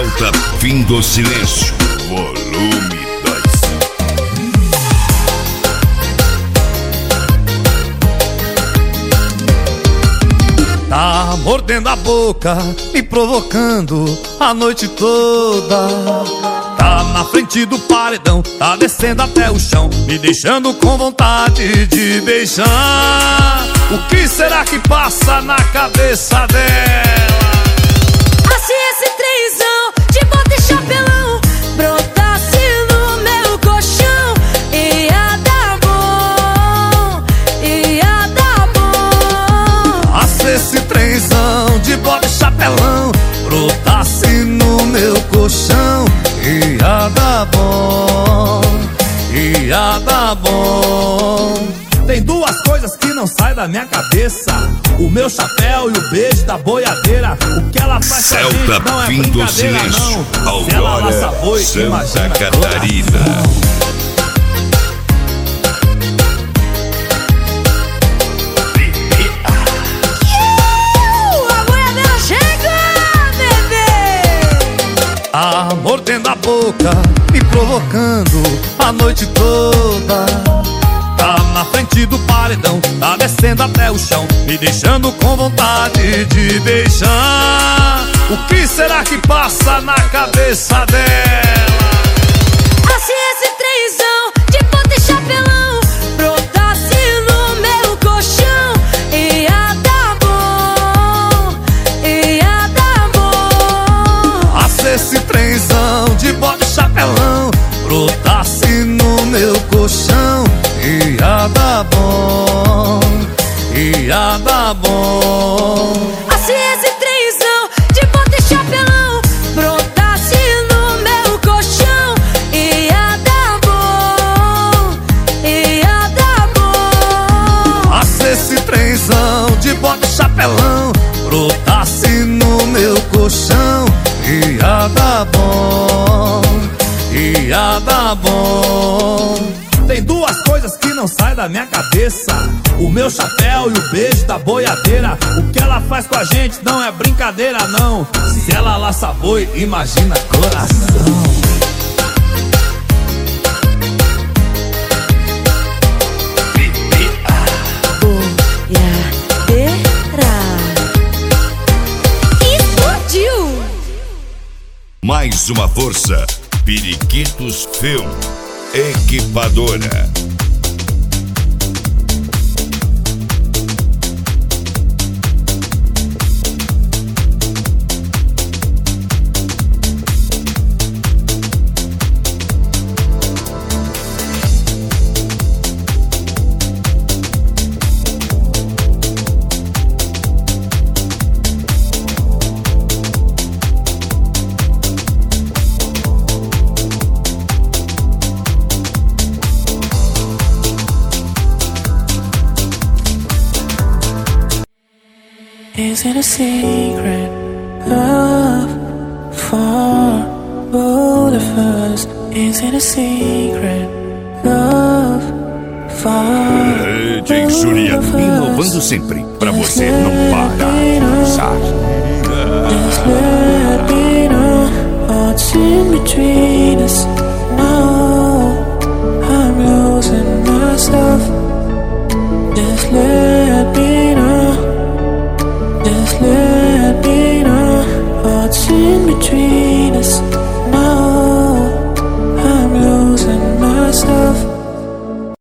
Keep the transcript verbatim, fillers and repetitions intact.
Celta Fim do Silêncio, volume dois. Tá mordendo a boca, me provocando a noite toda. Tá na frente do paredão, tá descendo até o chão, me deixando com vontade de beijar. O que será que passa na cabeça dela? Se esse trenzão de bota e chapelão brotasse no meu colchão, ia dar bom, ia dar bom. Ah, se esse trenzão de bota e chapelão brotasse no meu colchão, ia dar bom, ia dar bom. Tem duas coisas que não saem da minha cabeça: o meu chapéu e o beijo da boiadeira. O que ela faz com a gente não é Fim do brincadeira, Silêncio, não. Se ela laça boi, Santa imagina Catarina. Uh, a boiadeira chega, bebê! Ah, mordendo a boca, me provocando a noite toda. Tá na frente do paredão, tá descendo até o chão, me deixando com vontade de beijar. O que será que passa na cabeça dela? Ah, se esse trenzão de bota e chapelão brotasse no meu colchão, ia dar bom, ia dar bom. Ah, se esse trenzão de bota e chapelão brotasse no meu colchão, ia dar bom, ia dar bom. Ah, se esse trenzão de bota e chapelão brotasse no meu colchão, ia dar bom, ia dar bom. Ah, se esse trenzão de bota e chapelão brotasse no meu colchão, ia dar bom, ia dar bom. Tem duas coisas que não saem da minha cabeça: o meu chapéu e o beijo da boiadeira. O que ela faz com a gente não é brincadeira, não. Se ela laça boi, imagina coração. Boiadeira explodiu! Mais uma força, Periquitos Film, Equipadora. Is it a secret, love, for both of us? Is it a secret, love, for É, D J Surya, inovando sempre, pra você não parar de dançar. Just let me know what's in between us. No, I'm losing myself. Just let me know. Just let me know what's in between us. No, I'm losing myself.